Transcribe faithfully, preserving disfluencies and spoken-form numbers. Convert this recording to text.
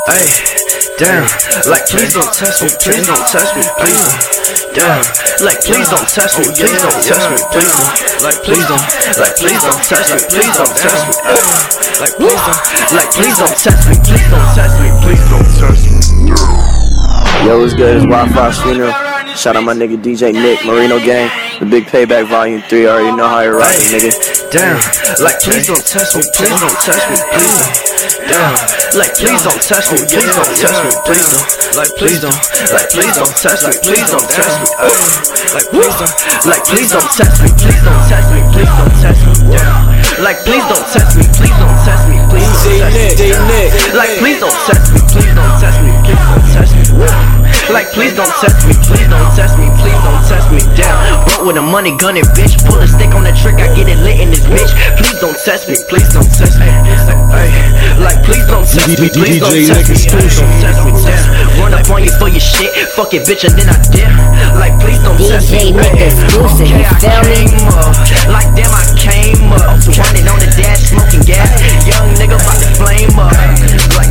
Hey, damn, like please don't test me, please don't test me, please don't. Damn, like please don't test me, please don't test me, please don't. Like please don't, like please don't test me, please don't test me. Like please don't, like please don't test me, please don't test me, please don't test me. Yo, what's good? It's Wi-Fi Funeral. Shout out my nigga D J Nick, Marino Gang, The Big Payback Volume three. Already know how you ride, nigga. Damn, like please don't test me, please don't test me, please don't. Damn, like please don't test me, please don't test me, please don't. Like please don't, like please don't test me, please don't test me. Like please don't, like please don't test me, please don't test me, please don't test me. Like please don't test me, please don't test me, please don't test me. Like please don't test me, please don't test me, please don't test me. Like please don't test me, please don't test me, please don't test me. Down, brought with a money gunning bitch. Pull a stick on the trick, I get it lit in this bitch. Please don't test me, please don't test me. Like please don't test me, please don't test me, please don't test me. Run up on you for your shit, fuck it bitch and then I dip. Like please don't test me. D J Nick exclusive, you feel me? Like damn I came up, running on the dash, smoking gas. Young nigga about to flame up. Like